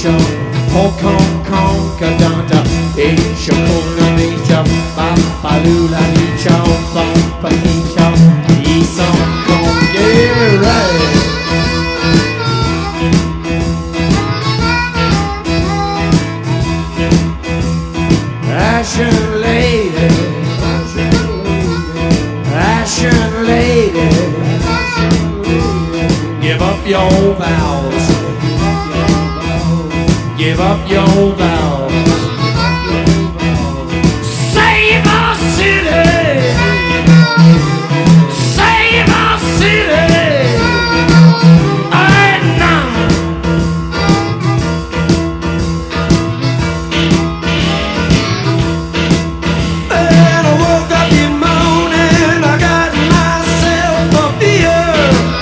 Licho, Hong Kong, Kadanta, Asia, Kona, Licho, Papalula, Licho, Bumpa, Licho, Isom, Kong, yeah, right. Ashen lady, Ashen lady, give up your vows, give up your vows. Save our city, save our city, right now. And I woke up this morning, I got myself a beer.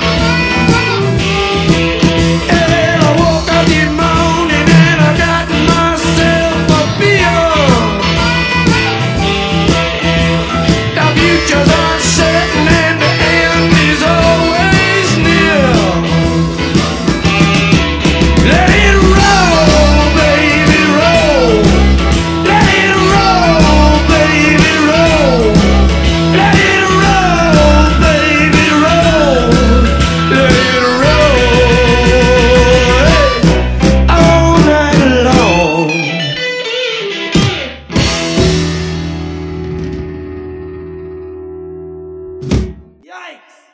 And I woke up this morning and I got myself a beer. The future's uncertain and the end is always near. Let it roll, baby, roll. Let it roll, baby, roll. Let it roll, baby, roll. Let it roll all night long. Yikes!